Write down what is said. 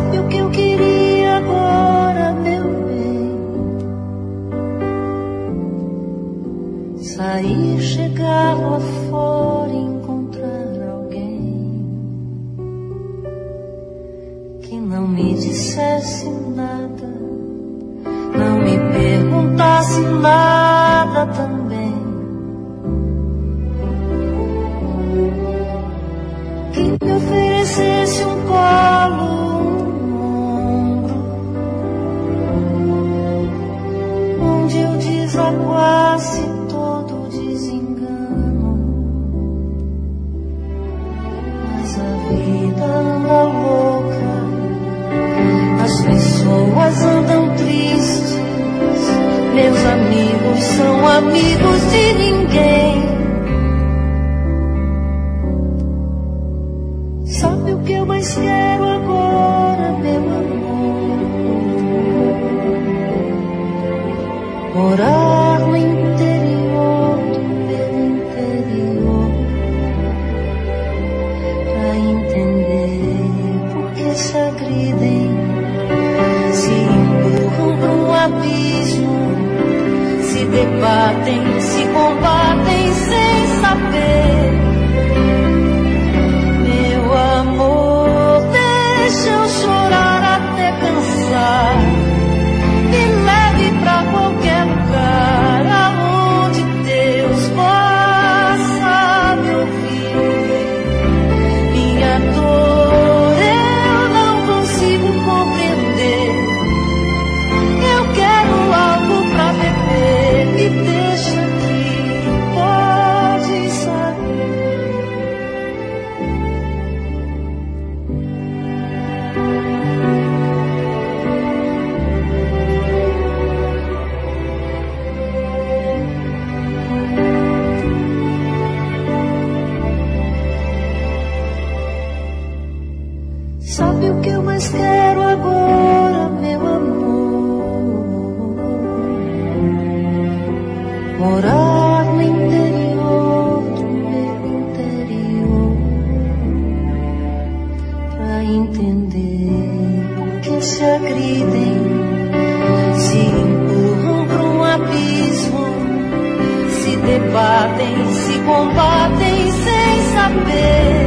Sabe o que eu queria agora, meu bem? Sair, chegar lá fora e encontrar alguém que não me dissesse nada, não me perguntasse nada também, que me oferecesse um colo, onde eu desaguasse todo o desengano. Mas a vida anda louca, as pessoas andam tristes, meus amigos são amigos de ninguém. Sabe o que eu mais quero agora, meu amor? Morar no interior do meu interior, pra entender por que se agridem, se empurram pra um abismo, se debatem, se combatem sem saber. Meu amor, deixa eu chorar até cansar, me leve pra qualquer lugar aonde Deus possa me ouvir. Minha dor eu não consigo compreender, eu quero algo pra beber, me deixa aqui, pode sair. Sabe o que eu mais quero agora, meu amor? Morar no interior do meu interior, pra entender por que se agridem, se empurram pra um abismo, se debatem, se combatem sem saber.